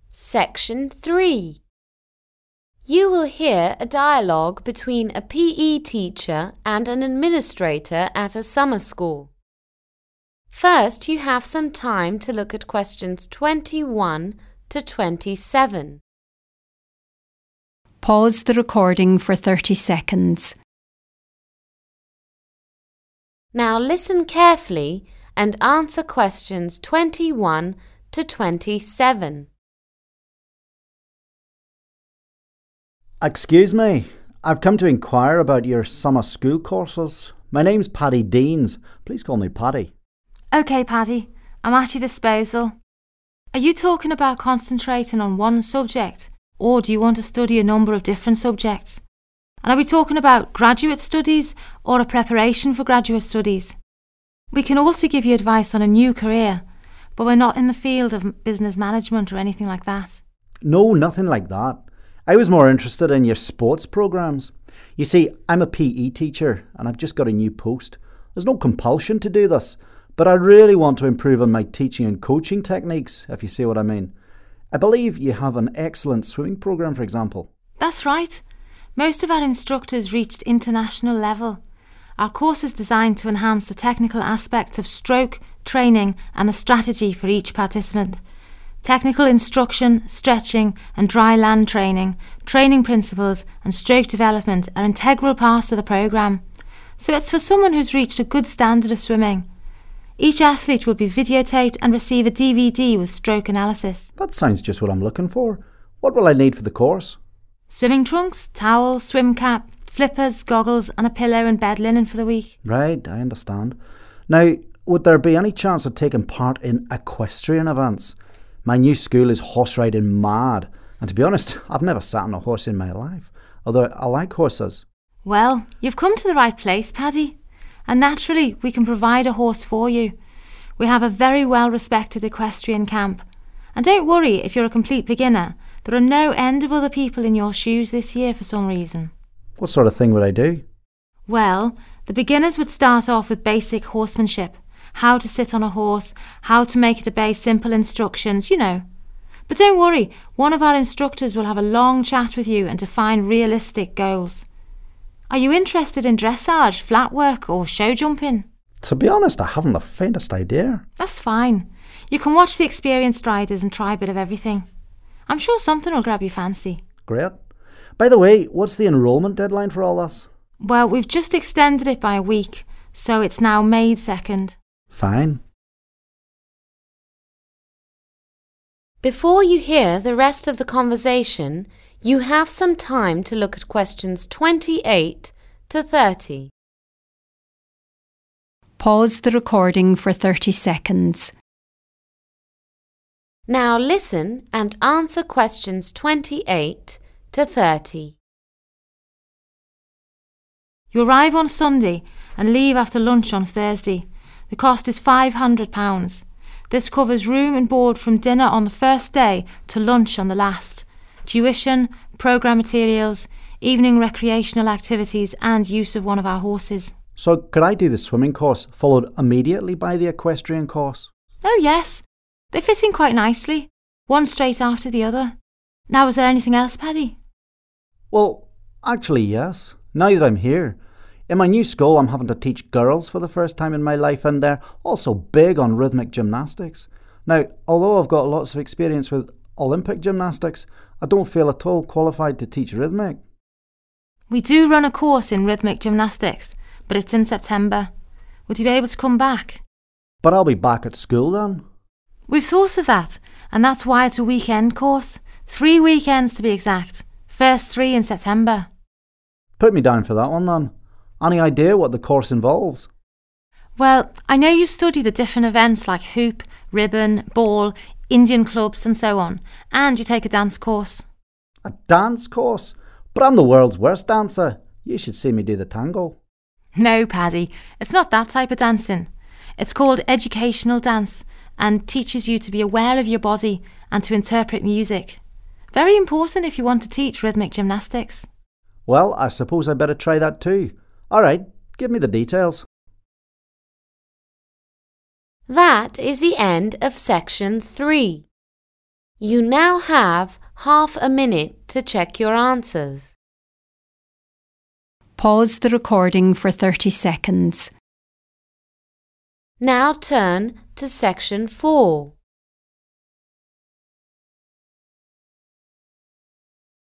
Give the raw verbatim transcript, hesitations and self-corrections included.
Section three. You will hear a dialogue between a P E teacher and an administrator at a summer school. First, you have some time to look at questions twenty-one to twenty-seven. Pause the recording for thirty seconds. Now listen carefully and answer questions twenty-one to twenty-seven. Excuse me, I've come to inquire about your summer school courses. My name's Paddy Deans. Please call me Paddy. OK, Paddy, I'm at your disposal. Are you talking about concentrating on one subject, or do you want to study a number of different subjects? And are we talking about graduate studies or a preparation for graduate studies? We can also give you advice on a new career, but we're not in the field of business management or anything like that. No, nothing like that. I was more interested in your sports programmes. You see, I'm a P E teacher and I've just got a new post. There's no compulsion to do this, but I really want to improve on my teaching and coaching techniques, if you see what I mean. I believe you have an excellent swimming programme, for example. That's right. Most of our instructors reached international level. Our course is designed to enhance the technical aspects of stroke, training and the strategy for each participant. Technical instruction, stretching and dry land training, training principles and stroke development are integral parts of the programme. So it's for someone who's reached a good standard of swimming. Each athlete will be videotaped and receive a D V D with stroke analysis. That sounds just what I'm looking for. What will I need for the course? Swimming trunks, towels, swim cap, flippers, goggles and a pillow and bed linen for the week. Right, I understand. Now, would there be any chance of taking part in equestrian events? My new school is horse riding mad, and to be honest, I've never sat on a horse in my life, although I like horses. Well, you've come to the right place, Paddy, and naturally we can provide a horse for you. We have a very well respected equestrian camp, and don't worry if you're a complete beginner, there are no end of other people in your shoes this year for some reason. What sort of thing would I do? Well, the beginners would start off with basic horsemanship. How to sit on a horse, how to make it obey simple instructions, you know. But don't worry, one of our instructors will have a long chat with you and define realistic goals. Are you interested in dressage, flat work or show jumping? To be honest, I haven't the faintest idea. That's fine. You can watch the experienced riders and try a bit of everything. I'm sure something will grab your fancy. Great. By the way, what's the enrolment deadline for all this? Well, we've just extended it by a week, so it's now May second. Fine. Before you hear the rest of the conversation, you have some time to look at questions twenty-eight to thirty. Pause the recording for thirty seconds. Now listen and answer questions twenty-eight to thirty. You arrive on Sunday and leave after lunch on Thursday. The cost is five hundred pounds. This covers room and board from dinner on the first day to lunch on the last, tuition, programme materials, evening recreational activities and use of one of our horses. So could I do the swimming course followed immediately by the equestrian course? Oh yes, they fit in quite nicely, one straight after the other. Now is there anything else, Paddy? Well, actually yes, now that I'm here. In my new school, I'm having to teach girls for the first time in my life, and they're also big on rhythmic gymnastics. Now, although I've got lots of experience with Olympic gymnastics, I don't feel at all qualified to teach rhythmic. We do run a course in rhythmic gymnastics, but it's in September. Would you be able to come back? But I'll be back at school then. We've thought of that, and that's why it's a weekend course. Three weekends to be exact. First three in September. Put me down for that one then. Any idea what the course involves? Well, I know you study the different events like hoop, ribbon, ball, Indian clubs and so on, and you take a dance course. A dance course? But I'm the world's worst dancer. You should see me do the tango. No, Paddy, it's not that type of dancing. It's called educational dance and teaches you to be aware of your body and to interpret music. Very important if you want to teach rhythmic gymnastics. Well, I suppose I better try that too. All right, give me the details. That is the end of section three. You now have half a minute to check your answers. Pause the recording for thirty seconds. Now turn to section four.